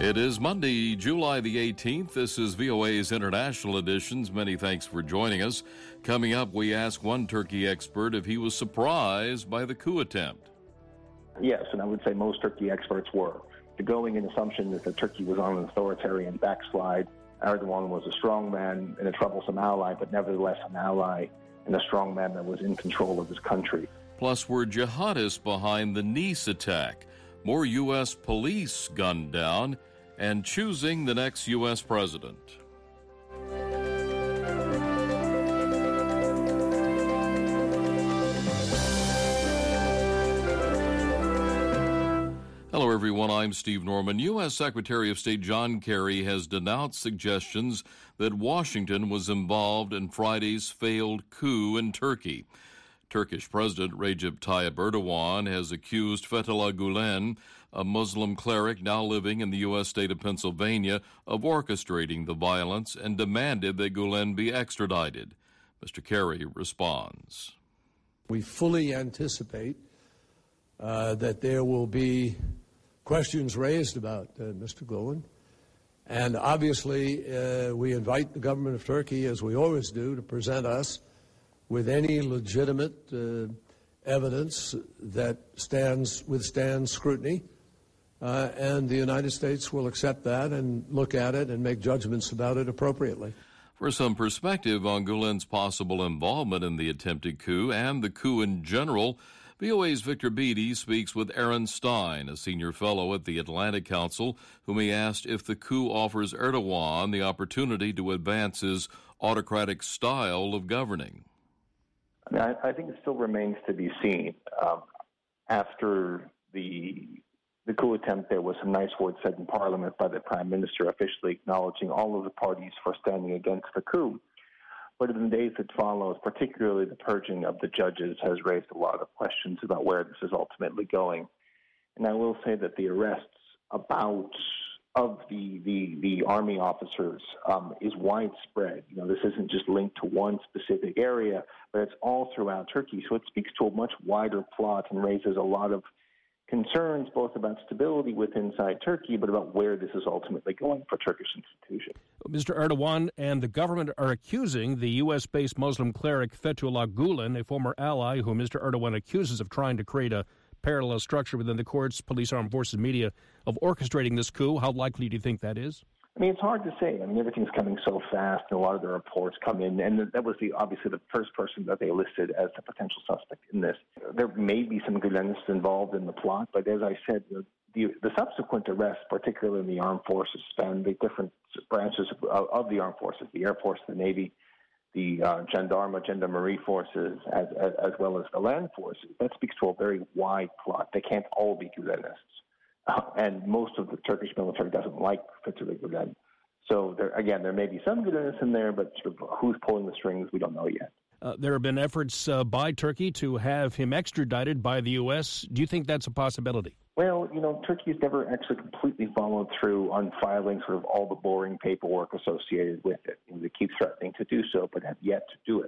It is Monday, July the 18th. This is VOA's International Editions. Many thanks for joining us. Coming up, we ask one Turkey expert if he was surprised by the coup attempt. Yes, and I would say most Turkey experts were. The going in assumption is that Turkey was on an authoritarian backslide. Erdogan was a strong man and a troublesome ally, but nevertheless an ally and a strong man that was in control of his country. Plus, were jihadists behind the Nice attack, more U.S. police gunned down, and choosing the next U.S. president. Hello, everyone. I'm Steve Norman. U.S. Secretary of State John Kerry has denounced suggestions that Washington was involved in Friday's failed coup in Turkey. Turkish President Recep Tayyip Erdogan has accused Fethullah Gulen, a Muslim cleric now living in the U.S. state of Pennsylvania, of orchestrating the violence and demanded that Gulen be extradited. Mr. Kerry responds. We fully anticipate that there will be questions raised about Mr. Gulen. And obviously, we invite the government of Turkey, as we always do, to present us with any legitimate evidence that withstands scrutiny, and the United States will accept that and look at it and make judgments about it appropriately. For some perspective on Gulen's possible involvement in the attempted coup and the coup in general, VOA's Victor Beattie speaks with Aaron Stein, a senior fellow at the Atlantic Council, whom he asked if the coup offers Erdogan the opportunity to advance his autocratic style of governing. I think it still remains to be seen. After the coup attempt, there was some nice words said in Parliament by the Prime Minister officially acknowledging all of the parties for standing against the coup. But in the days that followed, particularly the purging of the judges has raised a lot of questions about where this is ultimately going. And I will say that the arrests of the army officers is widespread. This isn't just linked to one specific area, but it's all throughout Turkey. So it speaks to a much wider plot and raises a lot of concerns both about stability inside Turkey, but about where this is ultimately going for Turkish institutions. Mr. Erdogan and the government are accusing the U.S.-based Muslim cleric Fethullah Gulen, a former ally who Mr. Erdogan accuses of trying to create a parallel structure within the courts, police, armed forces, media, of orchestrating this coup. How likely do you think that is? It's hard to say. Everything's coming so fast, and a lot of the reports come in, and that was obviously the first person that they listed as the potential suspect in this. There may be some Gulenists involved in the plot, but as I said, the subsequent arrests, particularly in the armed forces, span the different branches of the armed forces, the Air Force, the Navy, the Gendarmerie forces, as well as the land forces. That speaks to a very wide plot. They can't all be Gulenists. And most of the Turkish military doesn't like Fethullah Gulen. So, there may be some Gulenists in there, but who's pulling the strings, we don't know yet. There have been efforts by Turkey to have him extradited by the U.S. Do you think that's a possibility? Well, Turkey's never actually completely followed through on filing sort of all the boring paperwork associated with it. They keep threatening to do so, but have yet to do it.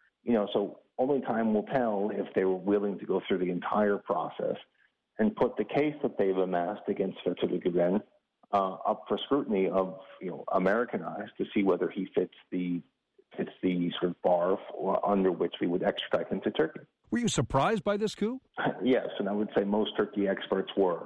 So only time will tell if they were willing to go through the entire process and put the case that they've amassed against Fethullah Gulen up for scrutiny of American eyes to see whether he fits the sort of bar under which we would extradite him to Turkey. Were you surprised by this coup? Yes, and I would say most Turkey experts were.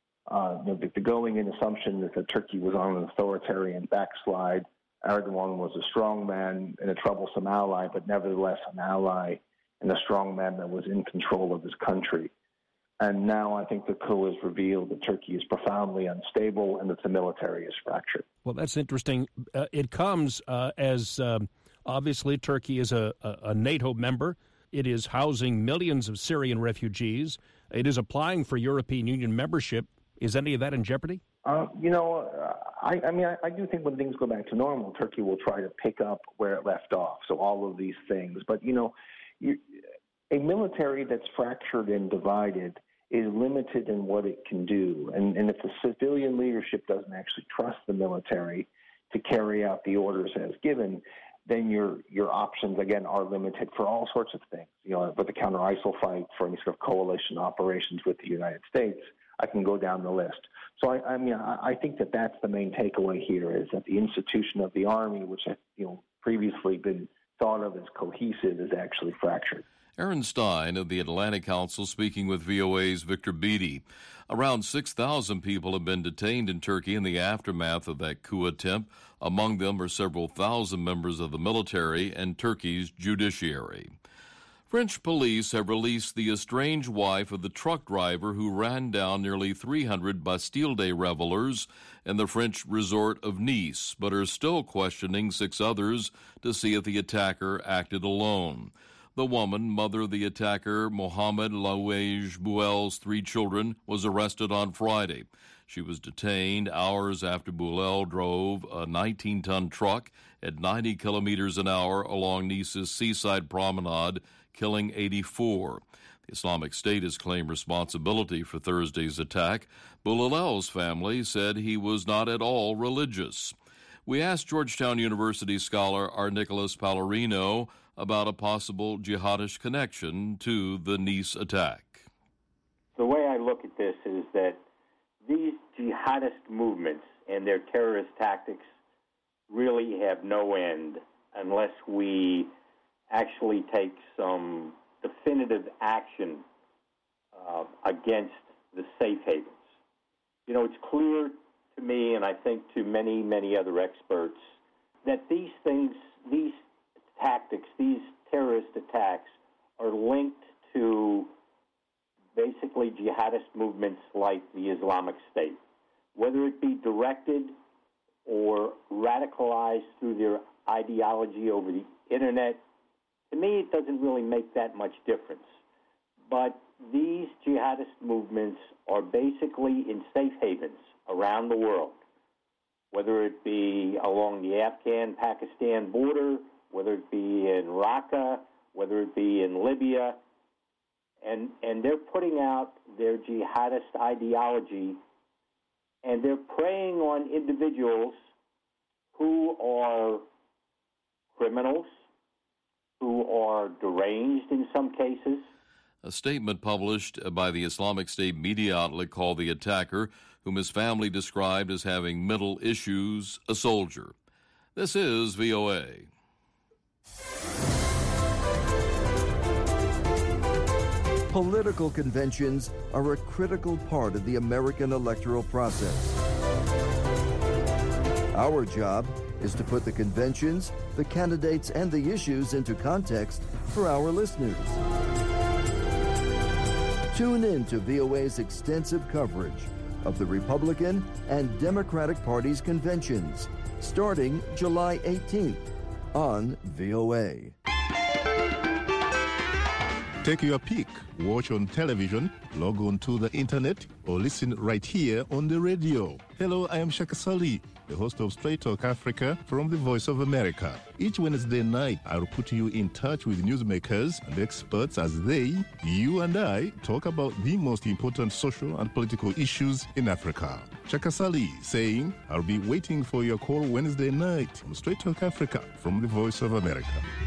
The going in assumption is that Turkey was on an authoritarian backslide. Erdogan was a strong man and a troublesome ally, but nevertheless an ally and a strong man that was in control of his country. And now I think the coup has revealed that Turkey is profoundly unstable and that the military is fractured. Well, that's interesting. It comes as obviously Turkey is a NATO member. It is housing millions of Syrian refugees. It is applying for European Union membership. Is any of that in jeopardy? I do think when things go back to normal, Turkey will try to pick up where it left off. So all of these things. But, a military that's fractured and divided is limited in what it can do. And if the civilian leadership doesn't actually trust the military to carry out the orders as given, then your options, again, are limited for all sorts of things. For the counter-ISIL fight, for any sort of coalition operations with the United States, I can go down the list. So I think that that's the main takeaway here, is that the institution of the Army, which had previously been thought of as cohesive, is actually fractured. Aaron Stein of the Atlantic Council speaking with VOA's Victor Beattie. Around 6,000 people have been detained in Turkey in the aftermath of that coup attempt. Among them are several thousand members of the military and Turkey's judiciary. French police have released the estranged wife of the truck driver who ran down nearly 300 Bastille Day revelers in the French resort of Nice, but are still questioning 6 others to see if the attacker acted alone. The woman, mother of the attacker, Mohamed Louage Bouel's 3 children, was arrested on Friday. She was detained hours after Bouel drove a 19-ton truck at 90 kilometers an hour along Nice's seaside promenade, killing 84. The Islamic State has claimed responsibility for Thursday's attack. Bouel's family said he was not at all religious. We asked Georgetown University scholar R. Nicholas Pallarino about a possible jihadist connection to the Nice attack. The way I look at this is that these jihadist movements and their terrorist tactics really have no end unless we actually take some definitive action against the safe havens. It's clear to me, and I think to many, many other experts, that these things, these tactics, these terrorist attacks are linked to basically jihadist movements like the Islamic State, whether it be directed or radicalized through their ideology over the internet. To me, it doesn't really make that much difference. But these jihadist movements are basically in safe havens around the world, whether it be along the Afghan-Pakistan border, whether it be in Raqqa, whether it be in Libya, and they're putting out their jihadist ideology, and they're preying on individuals who are criminals, who are deranged in some cases. A statement published by the Islamic State media outlet called the attacker, whom his family described as having mental issues, a soldier. This is VOA. Political conventions are a critical part of the American electoral process. Our job is to put the conventions, the candidates, and the issues into context for our listeners. Tune in to VOA's extensive coverage of the Republican and Democratic Party's conventions, starting July 18th on VOA. Take your pick. Watch on television, log on to the internet, or listen right here on the radio. Hello, I am Shaka Sali, the host of Straight Talk Africa from the Voice of America. Each Wednesday night, I'll put you in touch with newsmakers and experts as they, you and I, talk about the most important social and political issues in Africa. Shaka Sali saying, I'll be waiting for your call Wednesday night on Straight Talk Africa from the Voice of America.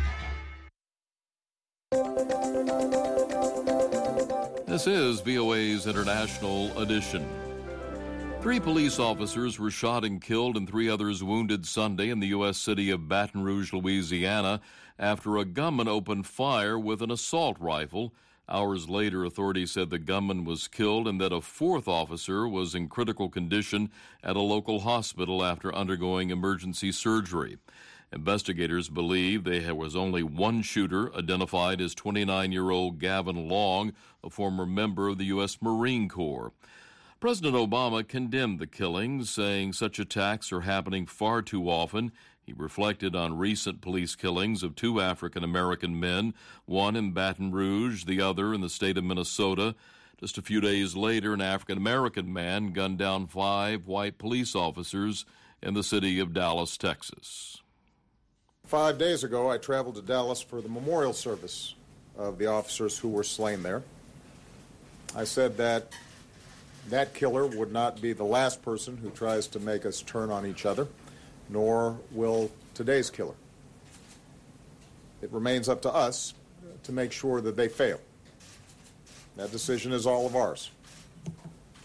This is VOA's International Edition. 3 police officers were shot and killed and 3 others wounded Sunday in the U.S. city of Baton Rouge, Louisiana, after a gunman opened fire with an assault rifle. Hours later, authorities said the gunman was killed and that a 4th officer was in critical condition at a local hospital after undergoing emergency surgery. Investigators believe there was only one shooter, identified as 29-year-old Gavin Long, a former member of the U.S. Marine Corps. President Obama condemned the killings, saying such attacks are happening far too often. He reflected on recent police killings of 2 African-American men, one in Baton Rouge, the other in the state of Minnesota. Just a few days later, an African-American man gunned down 5 white police officers in the city of Dallas, Texas. 5 days ago, I traveled to Dallas for the memorial service of the officers who were slain there. I said that killer would not be the last person who tries to make us turn on each other, nor will today's killer. It remains up to us to make sure that they fail. That decision is all of ours.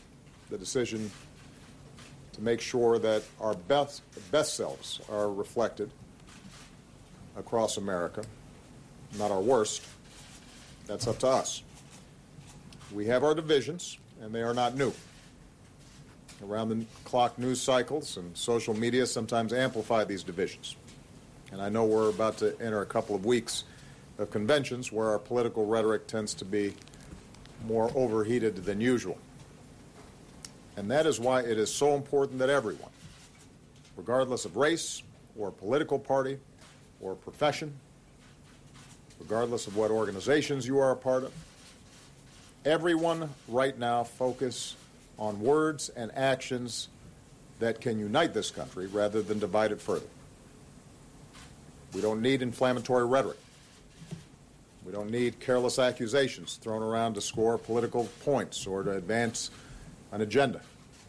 the decision to make sure that our best selves are reflected across America, not our worst. That's up to us. We have our divisions, and they are not new. Around-the-clock news cycles and social media sometimes amplify these divisions. And I know we're about to enter a couple of weeks of conventions where our political rhetoric tends to be more overheated than usual. And that is why it is so important that everyone, regardless of race or political party or profession, regardless of what organizations you are a part of, everyone right now focus on words and actions that can unite this country rather than divide it further. We don't need inflammatory rhetoric. We don't need careless accusations thrown around to score political points or to advance an agenda.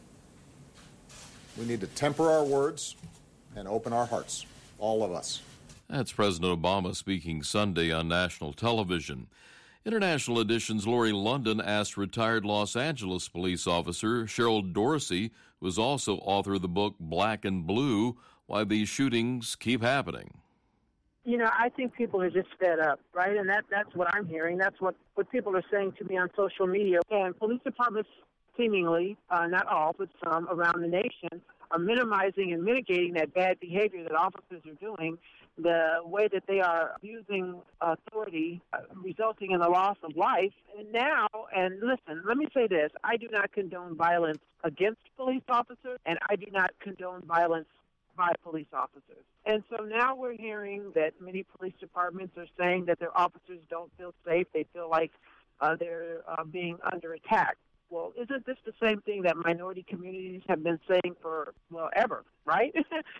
We need to temper our words and open our hearts, all of us. That's President Obama speaking Sunday on national television. International Edition's Lori London asked retired Los Angeles police officer Cheryl Dorsey, who is also author of the book Black and Blue, why these shootings keep happening. You know, I think people are just fed up, right? And that's what I'm hearing. That's what people are saying to me on social media. And police departments seemingly, not all, but some around the nation, are minimizing and mitigating that bad behavior that officers are doing, the way that they are abusing authority, resulting in the loss of life. And now, and listen, let me say this, I do not condone violence against police officers, and I do not condone violence by police officers. And so now we're hearing that many police departments are saying that their officers don't feel safe. They feel like they're being under attack. Well, isn't this the same thing that minority communities have been saying for, well, ever, right?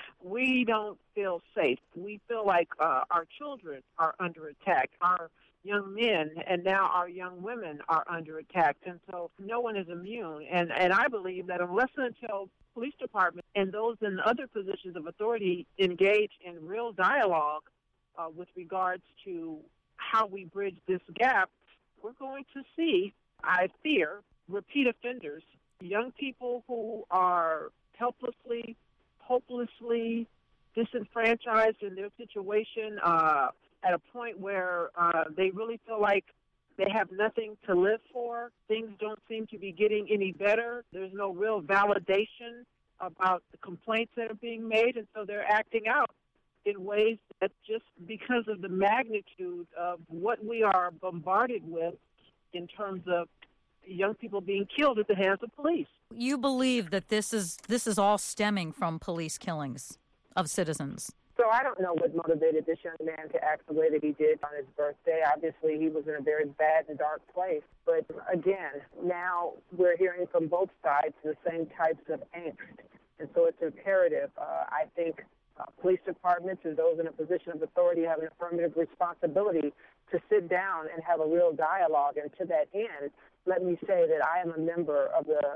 We don't feel safe. We feel like our children are under attack. Our young men and now our young women are under attack. And so no one is immune. And I believe that unless and until police departments and those in other positions of authority engage in real dialogue with regards to how we bridge this gap, we're going to see, I fear, repeat offenders, young people who are helplessly, hopelessly disenfranchised in their situation at a point where they really feel like they have nothing to live for. Things don't seem to be getting any better. There's no real validation about the complaints that are being made, and so they're acting out in ways that just because of the magnitude of what we are bombarded with in terms of young people being killed at the hands of police. You believe that this is all stemming from police killings of citizens? So I don't know what motivated this young man to act the way that he did on his birthday. Obviously, he was in a very bad and dark place. But again, now we're hearing from both sides the same types of angst. And so it's imperative. I think police departments and those in a position of authority have an affirmative responsibility to sit down and have a real dialogue. And to that end, let me say that I am a member of the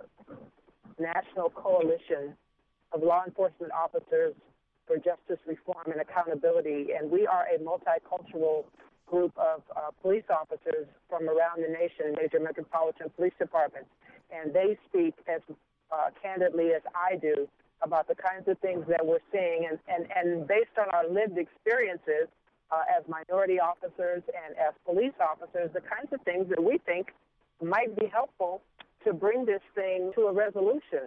National Coalition of Law Enforcement Officers for Justice Reform and Accountability, and we are a multicultural group of police officers from around the nation, major metropolitan police departments, and they speak as candidly as I do about the kinds of things that we're seeing, and based on our lived experiences as minority officers and as police officers, the kinds of things that we think might be helpful to bring this thing to a resolution.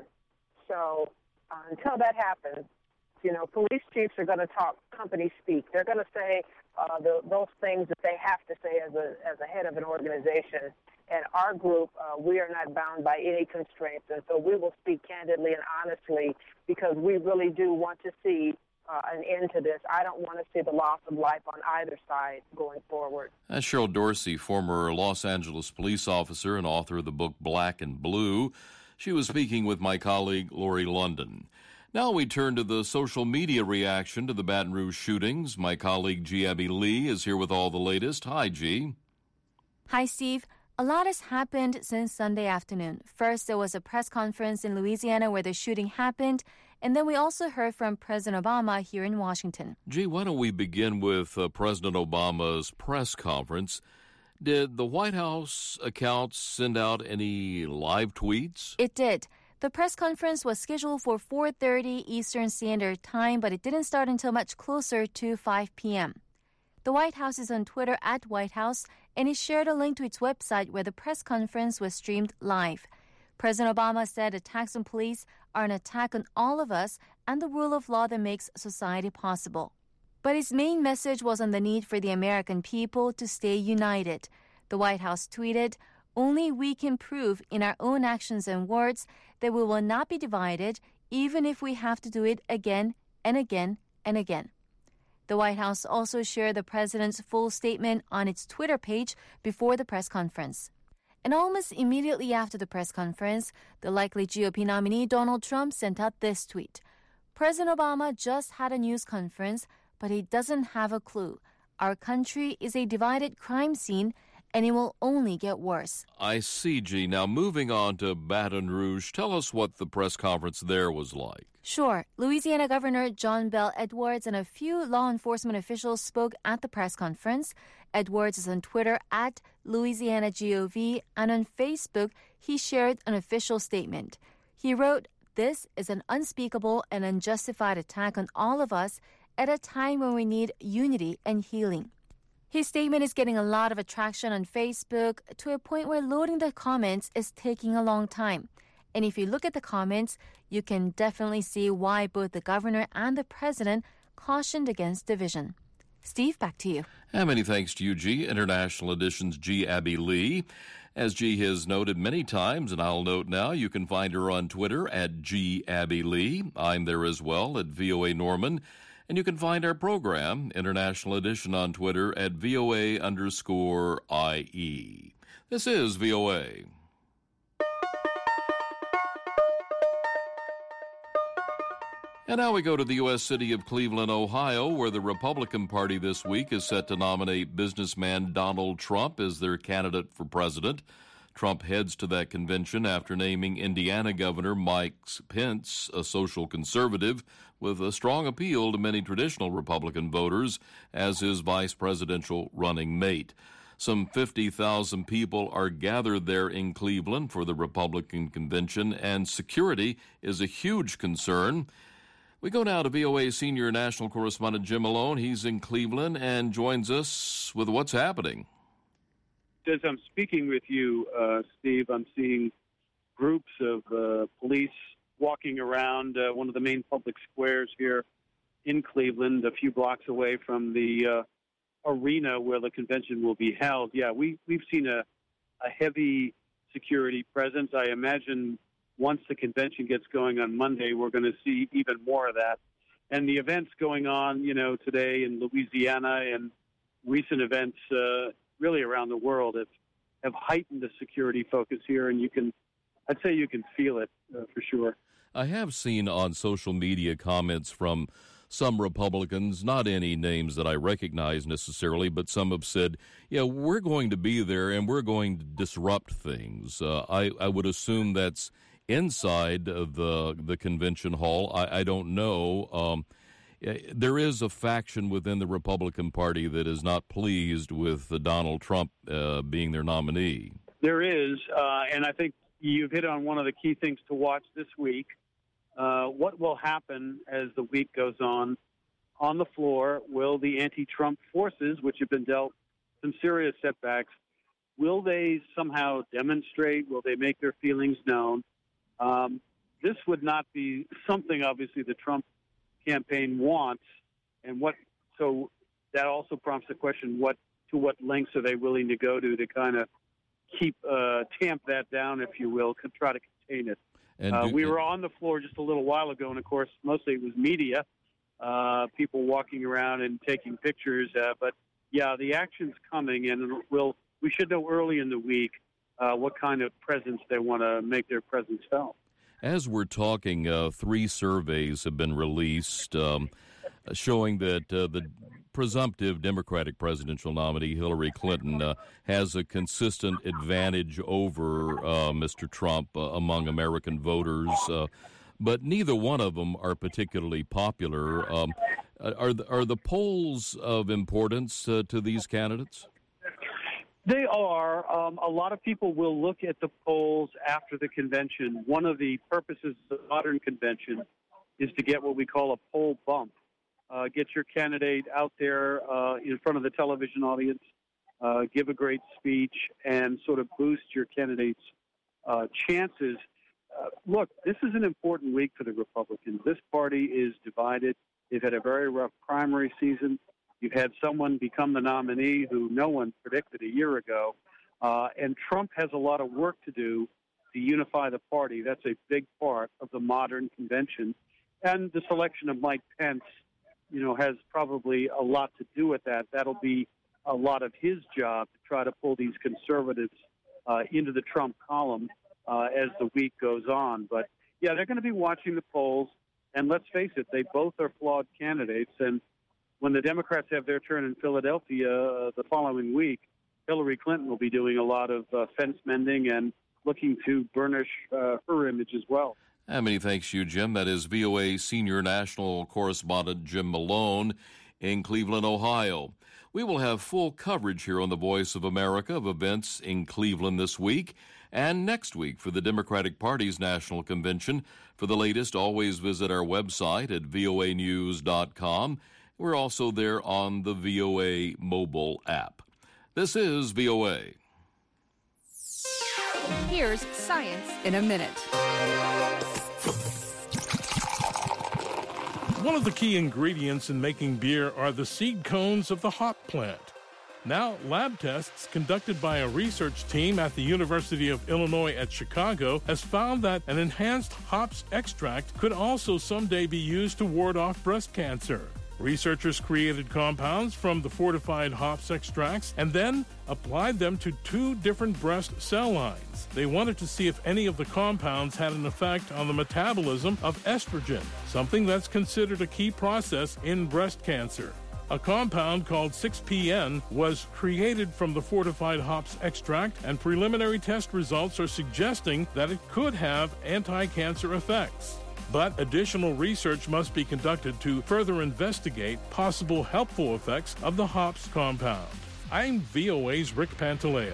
So until that happens, you know, police chiefs are going to talk company speak. They're going to say those things that they have to say as a head of an organization. And our group, we are not bound by any constraints. And so we will speak candidly and honestly because we really do want to see an end to this. I don't want to see the loss of life on either side going forward. That's Cheryl Dorsey, former Los Angeles police officer and author of the book Black and Blue. She was speaking with my colleague Lori London. Now we turn to the social media reaction to the Baton Rouge shootings. My colleague G. Abby Lee is here with all the latest. Hi, G. Hi, Steve. A lot has happened since Sunday afternoon. First, there was a press conference in Louisiana where the shooting happened, and then we also heard from President Obama here in Washington. Gee, why don't we begin with President Obama's press conference? Did the White House account send out any live tweets? It did. The press conference was scheduled for 4:30 Eastern Standard Time, but it didn't start until much closer to 5 p.m. The White House is on Twitter at White House, and it shared a link to its website where the press conference was streamed live. President Obama said attacks on police are an attack on all of us and the rule of law that makes society possible. But his main message was on the need for the American people to stay united. The White House tweeted, "Only we can prove in our own actions and words that we will not be divided, even if we have to do it again and again and again." The White House also shared the president's full statement on its Twitter page before the press conference. And almost immediately after the press conference, the likely GOP nominee Donald Trump sent out this tweet. "President Obama just had a news conference, but he doesn't have a clue. Our country is a divided crime scene, and it will only get worse." I see, G. Now, moving on to Baton Rouge, tell us what the press conference there was like. Sure. Louisiana Governor John Bel Edwards and a few law enforcement officials spoke at the press conference. Edwards is on Twitter at LouisianaGOV, and on Facebook, he shared an official statement. He wrote, "This is an unspeakable and unjustified attack on all of us at a time when we need unity and healing." His statement is getting a lot of attraction on Facebook to a point where loading the comments is taking a long time. And if you look at the comments, you can definitely see why both the governor and the president cautioned against division. Steve, back to you. And many thanks to you, G. International Edition's G. Abby Lee. As G has noted many times, and I'll note now, you can find her on Twitter at G. Abby Lee. I'm there as well at VOA Norman. And you can find our program, International Edition, on Twitter at VOA_IE. This is VOA. And now we go to the U.S. city of Cleveland, Ohio, where the Republican Party this week is set to nominate businessman Donald Trump as their candidate for president. Trump heads to that convention after naming Indiana Governor Mike Pence a social conservative with a strong appeal to many traditional Republican voters as his vice presidential running mate. Some 50,000 people are gathered there in Cleveland for the Republican convention, and security is a huge concern. We go now to VOA senior national correspondent Jim Malone. He's in Cleveland and joins us with what's happening. As I'm speaking with you, Steve, I'm seeing groups of police walking around one of the main public squares here in Cleveland, a few blocks away from the arena where the convention will be held. Yeah, we've seen a heavy security presence. I imagine once the convention gets going on Monday, we're going to see even more of that. And the events going on, today in Louisiana and recent events really around the world have heightened the security focus here, and I'd say you can feel it for sure. I have seen on social media comments from some Republicans, not any names that I recognize necessarily, but some have said, yeah, we're going to be there and we're going to disrupt things. I would assume that's inside the convention hall. I don't know. There is a faction within the Republican Party that is not pleased with Donald Trump being their nominee. There is, and I think you've hit on one of the key things to watch this week. What will happen as the week goes on the floor? Will the anti-Trump forces, which have been dealt some serious setbacks, will they somehow demonstrate? Will they make their feelings known? This would not be something, obviously, the Trump campaign wants, and so that also prompts the question: to what lengths are they willing to go to kind of tamp that down, if you will, try to contain it? And we were on the floor just a little while ago, and of course, mostly it was media, people walking around and taking pictures. But yeah, the action's coming, and we should know early in the week what kind of presence they want to make their presence felt. As we're talking, 3 surveys have been released showing that the presumptive Democratic presidential nominee, Hillary Clinton, has a consistent advantage over Mr. Trump among American voters, but neither one of them are particularly popular. Are the polls of importance to these candidates? They are. A lot of people will look at the polls after the convention. One of the purposes of the modern convention is to get what we call a poll bump. Get your candidate out there in front of the television audience, give a great speech, and sort of boost your candidate's chances. Look, this is an important week for the Republicans. This party is divided. They've had a very rough primary season. You've had someone become the nominee who no one predicted a year ago. And Trump has a lot of work to do to unify the party. That's a big part of the modern convention. And the selection of Mike Pence, has probably a lot to do with that. That'll be a lot of his job to try to pull these conservatives into the Trump column as the week goes on. But, yeah, they're going to be watching the polls. And let's face it, they both are flawed candidates. And when the Democrats have their turn in Philadelphia the following week, Hillary Clinton will be doing a lot of fence mending and looking to burnish her image as well. And many thanks to you, Jim. That is VOA Senior National Correspondent Jim Malone in Cleveland, Ohio. We will have full coverage here on the Voice of America of events in Cleveland this week and next week for the Democratic Party's National Convention. For the latest, always visit our website at voanews.com. We're also there on the VOA mobile app. This is VOA. Here's Science in a Minute. One of the key ingredients in making beer are the seed cones of the hop plant. Now, lab tests conducted by a research team at the University of Illinois at Chicago has found that an enhanced hops extract could also someday be used to ward off breast cancer. Researchers created compounds from the fortified hops extracts and then applied them to 2 different breast cell lines. They wanted to see if any of the compounds had an effect on the metabolism of estrogen, something that's considered a key process in breast cancer. A compound called 6-PN was created from the fortified hops extract, and preliminary test results are suggesting that it could have anti-cancer effects. But additional research must be conducted to further investigate possible helpful effects of the hops compound. I'm VOA's Rick Pantaleo.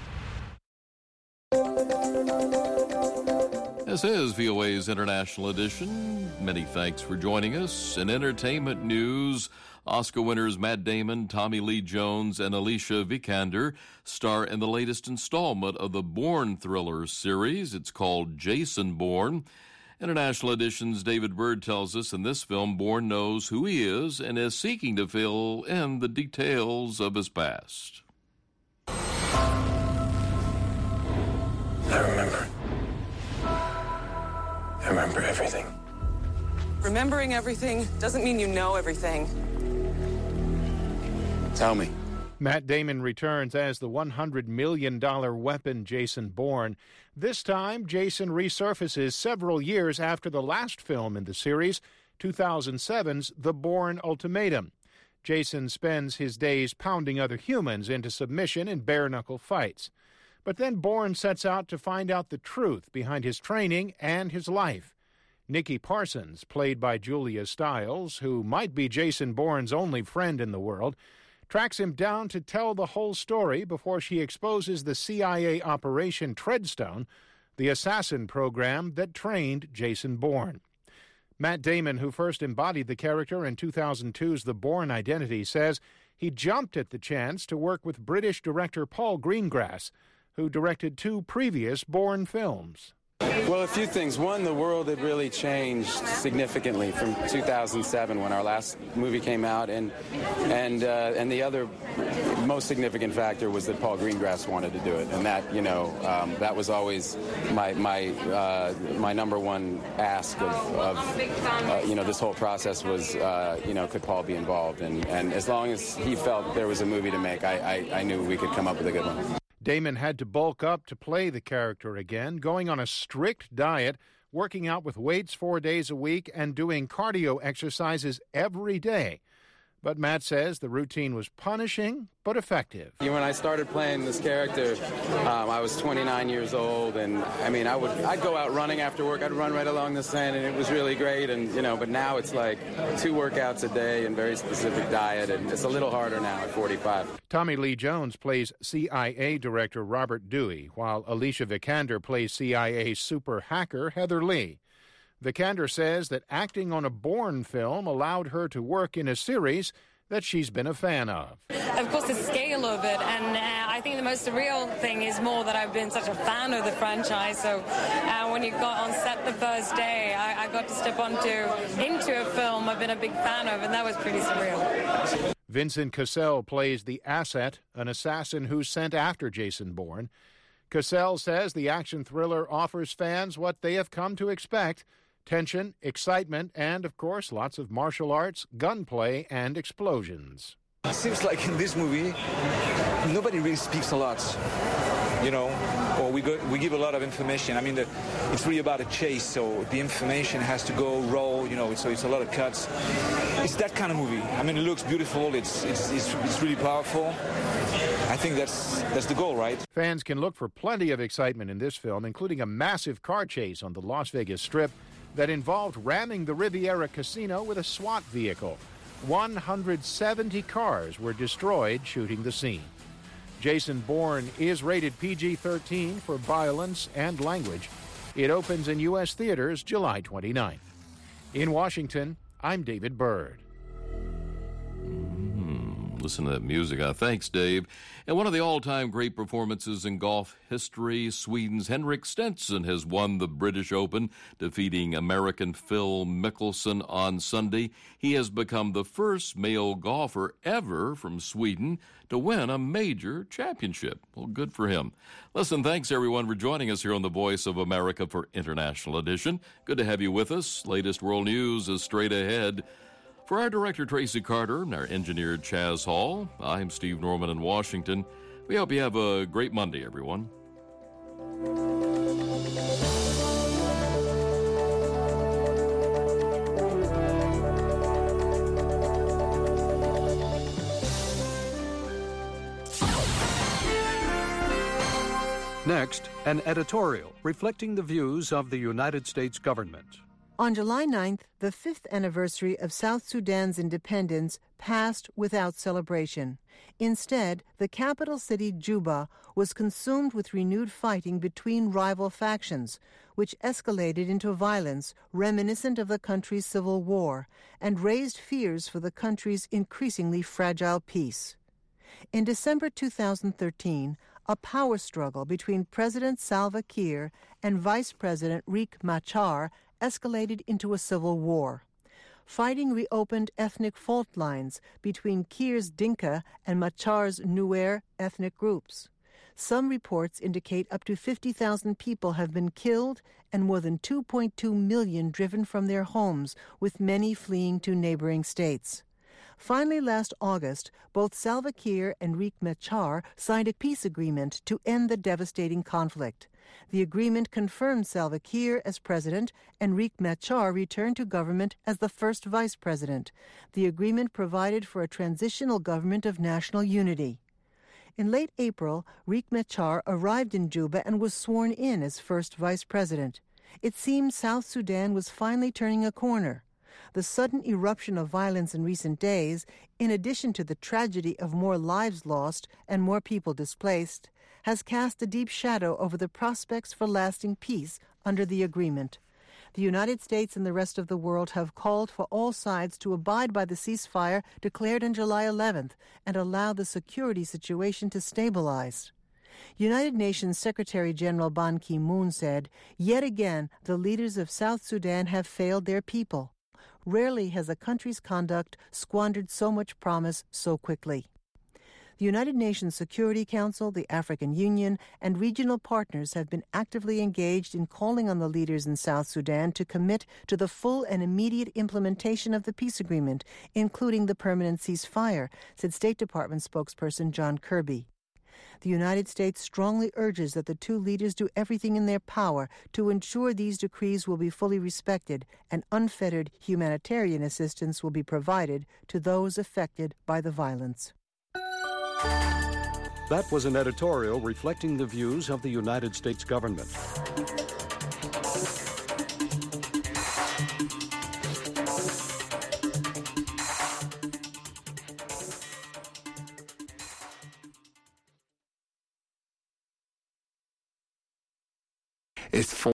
This is VOA's International Edition. Many thanks for joining us. In entertainment news, Oscar winners Matt Damon, Tommy Lee Jones, and Alicia Vikander star in the latest installment of the Bourne thriller series. It's called Jason Bourne. International Edition's David Byrd tells us in this film, Bourne knows who he is and is seeking to fill in the details of his past. I remember everything. Remembering everything doesn't mean you know everything. Tell me. Matt Damon returns as the $100 million weapon Jason Bourne. This time, Jason resurfaces several years after the last film in the series, 2007's The Bourne Ultimatum. Jason spends his days pounding other humans into submission in bare-knuckle fights. But then Bourne sets out to find out the truth behind his training and his life. Nikki Parsons, played by Julia Stiles, who might be Jason Bourne's only friend in the world, tracks him down to tell the whole story before she exposes the CIA Operation Treadstone, the assassin program that trained Jason Bourne. Matt Damon, who first embodied the character in 2002's The Bourne Identity, says he jumped at the chance to work with British director Paul Greengrass, who directed 2 previous Bourne films. Well, a few things. One, the world had really changed significantly from 2007 when our last movie came out, and the other most significant factor was that Paul Greengrass wanted to do it, and that that was always my number one ask of this whole process was could Paul be involved, and as long as he felt there was a movie to make, I knew we could come up with a good one. Damon had to bulk up to play the character again, going on a strict diet, working out with weights 4 days a week, and doing cardio exercises every day. But Matt says the routine was punishing but effective. When I started playing this character, I was 29 years old, and I'd go out running after work. I'd run right along the sand, and it was really great. And but now it's like 2 workouts a day and very specific diet, and it's a little harder now at 45. Tommy Lee Jones plays CIA Director Robert Dewey, while Alicia Vikander plays CIA super hacker Heather Lee. Vikander says that acting on a Bourne film allowed her to work in a series that she's been a fan of. Of course, the scale of it, and I think the most surreal thing is more that I've been such a fan of the franchise. So when you got on set the first day, I got to step into a film I've been a big fan of, and that was pretty surreal. Vincent Cassel plays the Asset, an assassin who's sent after Jason Bourne. Cassel says the action thriller offers fans what they have come to expect: tension, excitement, and, of course, lots of martial arts, gunplay, and explosions. It seems like in this movie, nobody really speaks a lot, or we give a lot of information. It's really about a chase, so the information has to go raw, so it's a lot of cuts. It's that kind of movie. It looks beautiful, it's really powerful. I think that's the goal, right? Fans can look for plenty of excitement in this film, including a massive car chase on the Las Vegas Strip that involved ramming the Riviera Casino with a SWAT vehicle. 170 cars were destroyed shooting the scene. Jason Bourne is rated PG-13 for violence and language. It opens in U.S. theaters July 29th. In Washington, I'm David Byrd. Listen to that music. Thanks, Dave. And one of the all-time great performances in golf history, Sweden's Henrik Stenson has won the British Open, defeating American Phil Mickelson on Sunday. He has become the first male golfer ever from Sweden to win a major championship. Well, good for him. Listen, thanks, everyone, for joining us here on the Voice of America for International Edition. Good to have you with us. Latest world news is straight ahead. For our director, Tracy Carter, and our engineer, Chaz Hall, I'm Steve Norman in Washington. We hope you have a great Monday, everyone. Next, an editorial reflecting the views of the United States government. On July 9th, the 5th anniversary of South Sudan's independence passed without celebration. Instead, the capital city, Juba, was consumed with renewed fighting between rival factions, which escalated into violence reminiscent of the country's civil war and raised fears for the country's increasingly fragile peace. In December 2013, a power struggle between President Salva Kiir and Vice President Riek Machar escalated into a civil war. Fighting reopened ethnic fault lines between Kiir's Dinka and Machar's Nuer ethnic groups. Some reports indicate up to 50,000 people have been killed and more than 2.2 million driven from their homes, with many fleeing to neighboring states. Finally, last August, both Salva Kiir and Riek Machar signed a peace agreement to end the devastating conflict. The agreement confirmed Salva Kiir as president, and Riek Machar returned to government as the first vice president. The agreement provided for a transitional government of national unity. In late April, Riek Machar arrived in Juba and was sworn in as first vice president. It seemed South Sudan was finally turning a corner. The sudden eruption of violence in recent days, in addition to the tragedy of more lives lost and more people displaced, has cast a deep shadow over the prospects for lasting peace under the agreement. The United States and the rest of the world have called for all sides to abide by the ceasefire declared on July 11th and allow the security situation to stabilize. United Nations Secretary-General Ban Ki-moon said, "Yet again, the leaders of South Sudan have failed their people. Rarely has a country's conduct squandered so much promise so quickly." The United Nations Security Council, the African Union, and regional partners have been actively engaged in calling on the leaders in South Sudan to commit to the full and immediate implementation of the peace agreement, including the permanent ceasefire, said State Department spokesperson John Kirby. The United States strongly urges that the two leaders do everything in their power to ensure these decrees will be fully respected and unfettered humanitarian assistance will be provided to those affected by the violence. That was an editorial reflecting the views of the United States government. It's